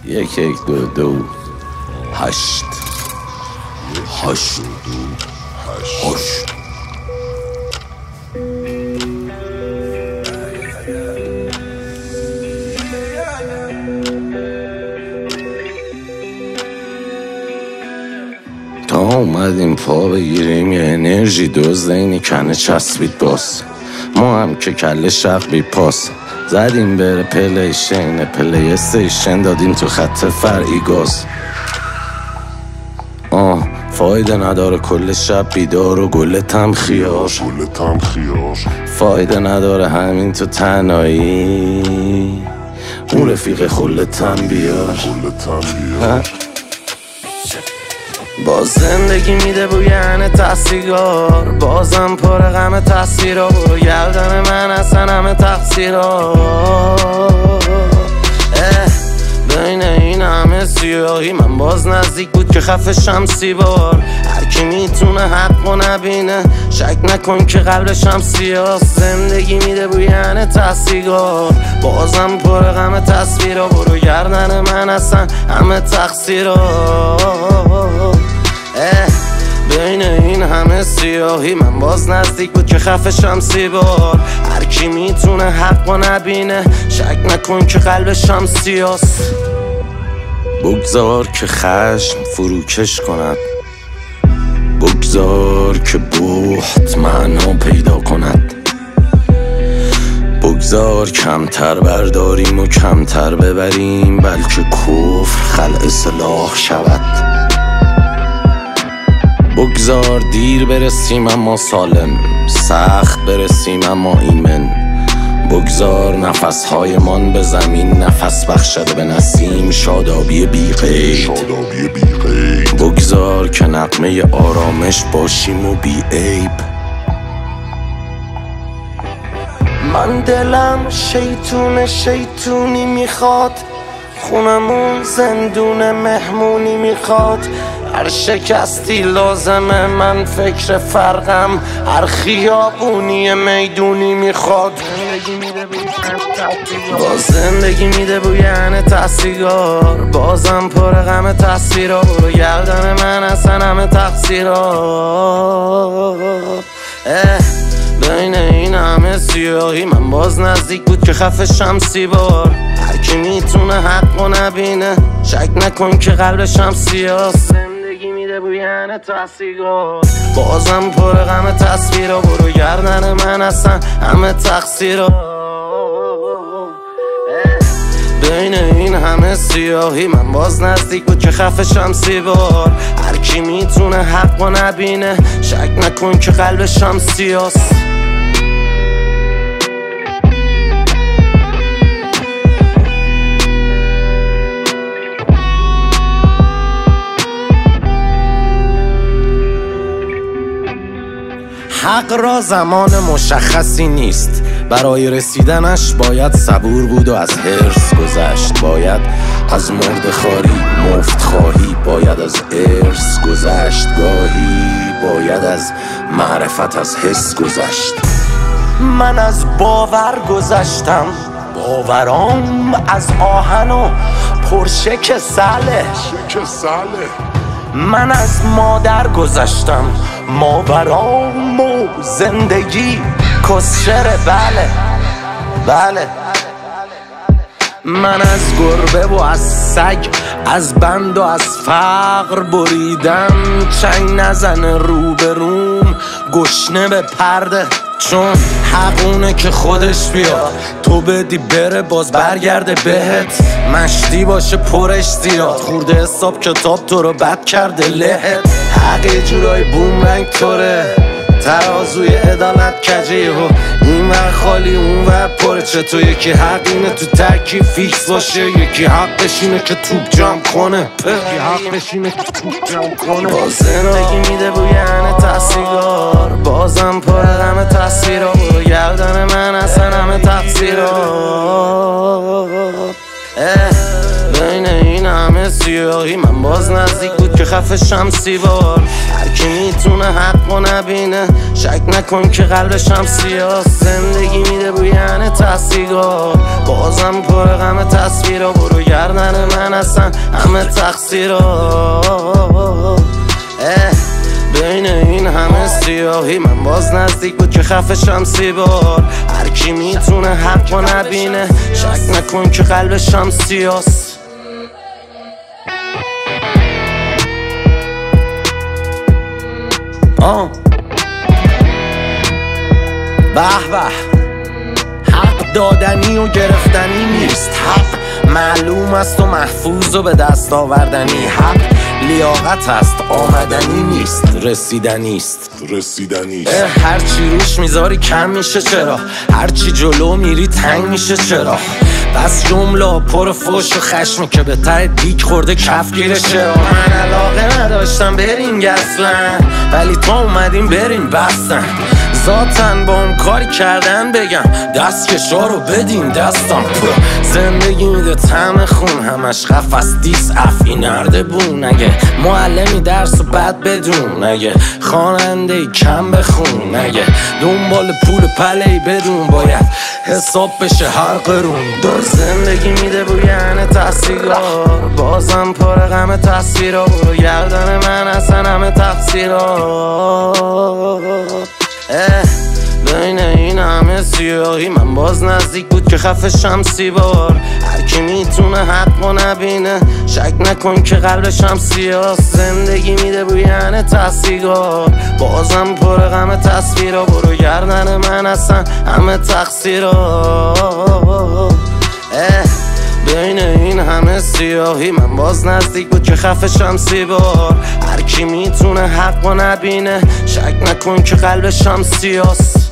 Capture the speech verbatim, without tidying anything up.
یک یک دو دو هشت هشت هشت. تا اومدیم پا بگیریم یه انرژی دوز اینی کنه چسبید باز. ما هم که کل شق بی پاس زدیم بره پلیشن پلی استیشن دادیم تو خط فرعی گاز. آه فایده نداره کل شب بیدار و گلتم خیار فایده نداره همین تو تنهایی اون رفیق خلتم بیار. باز زندگی میده بوین تحصیلگار بازم پر غم تصویرها برو گردن من اصلا همه تقصیرها. بین این همه سیاهی من باز نزدیک بود که خفه شمسی بار. هرکی میتونه حق و نبینه شک نکن که قلبشم سیاست. زندگی میده بوین تحصیلگار بازم پر غم تصویرها برو گردن من اصلا همه تقصیرها. بین این همه سیاهی من باز نزدیک بود که خفه شمسی بار. هرکی میتونه حق و نبینه شک نکن که قلبشم سیاست. بگذار که خشم فروکش کند بگذار که بحت معنا پیدا کند بگذار کمتر برداریم و کمتر ببریم بلکه کفر خلع سلاح شود. بگذار دیر برسیم اما سالم سخت برسیم اما ایمن. بگذار نفسهای من به زمین نفس بخشد به نسیم شادابی بی قید. بگذار که نغمه آرامش باشیم و بی عیب. من دلم شیطون شیطونی میخواد خونمون زندون مهمونی میخواد. هر شکستی لازمه من فکر فرقم هر خیابونی میدونی میخواد. باز زندگی میده بوین تحصیلگار بازم پر غم تصویرها برو گردن من اصلا همه تقصیرها. بین این همه سیاهی من باز نزدیک بود که خفه شمسی بار. هرکی میتونه حق و نبینه شک نکن که قلبشم سیاست. زندگی میده بوین تحصیلگار بازم پر غم تصویرها برو گردن من اصلا همه تقصیرها. بین این همه سیاهی من باز نزدیک بود که خفه شمسی بار. هرکی میتونه حق و نبینه شک نکن که قلبشم سیاست. حق را زمان مشخصی نیست برای رسیدنش باید صبور بود و از حرص گذشت. باید از مرده خاری مفت خواهی باید از ارث گذشت. گاهی باید از معرفت از حس گذشت. من از باور گذشتم باورام از آهن و پرشک سله. من از مادر گذشتم ماورام و زندگی کسشره بله بله. من از گربه و از سگ از بند و از فقر بریدم. چنگ نزنه روبروم گشنه به پرده چون حقونه که خودش بیاد تو بدی بره باز برگرده بهت. مشتی باشه پرش زیاد خورده حساب کتاب تو رو بد کرده لهت. حق یه جورای بومرنگ طوره ترازوی عدالت کجه و این ور خالی اون ور پره. چطور یکی حق اینه تو ترکیب فیکس باشه یکی حقش اینه که توپ جمع کنه یکی حقش اینه که توپ جمع کنه. باز زندگی میده بوین تحصیلگار بازم پر غم تصویرها برو گردن من اصلا همه تقصیرها. بین این همه سیاهی من باز نزدیک بود که که خفه شمسی بار. هر کی میتونه حق و نبینه شک نکن که قلبش هم سیاست. زندگی میده بوی یعنی تحصیلات بازم پر غم تصویرها. برو گردن من اصلا همه تقصیرات. بین این همه سیاهی من باز نزدیک بود که خفه شمسی بار. هر کی میتونه حق و نبینه شک نکن که قلبش هم سیاست. آه به به، حق دادنی و گرفتنی نیست. حق معلوم است و محفوظ و به دست آوردنی. حق لیاقت است آمدنی نیست، رسیدنی است رسیدنی. هرچی روش میذاری کم میشه چرا؟ هرچی جلو میری تنگ میشه چرا؟ بس جمله پر فوش و خشمی که به ته دیگ خورده کفگیره چرا؟ من علاقه نداشتم بریم اصلا ولی تا اومدیم بریم بستن. ذاتن با هم کاری کردن بگم دست کشا رو بدیم دستم. زندگی میده طعم خون همش قفس دیس افی نرده بون. اگه معلمی درس و بد بدون، اگه خواننده کم بخون، اگه دنبال پول پلهی بدون باید حساب بشه هر قرون. زندگی میده بوی یعنی تحصیلات بازم پر غم تصویرها. برو گردن من اصلا همه تقصیرات. بین این همه سیاهی من باز نزدیک بود که خفه شمسی بار. هر کی میتونه حق و نبینه شک نکن که قلبش هم سیاست. زندگی میده بوی یعنی تحصیلات بازم پر غم تصویرها. برو گردن من اصلا همه تقصیرات. بین این همه سیاهی من باز نزدیک بود که خفه شمسی بار. هر کی میتونه حق و نبینه شک نکن که قلبش هم سیاست.